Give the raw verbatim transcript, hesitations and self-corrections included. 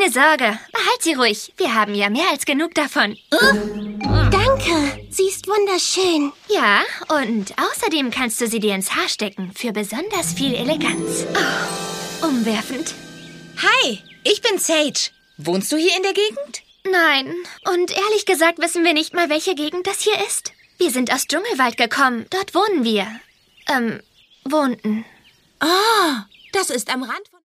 Keine Sorge, behalt sie ruhig. Wir haben ja mehr als genug davon. Danke, sie ist wunderschön. Ja, und außerdem kannst du sie dir ins Haar stecken. Für besonders viel Eleganz. Oh, umwerfend. Hi, ich bin Sage. Wohnst du hier in der Gegend? Nein, und ehrlich gesagt wissen wir nicht mal, welche Gegend das hier ist. Wir sind aus Dschungelwald gekommen. Dort wohnen wir. Ähm, wohnten. Oh, das ist am Rand von...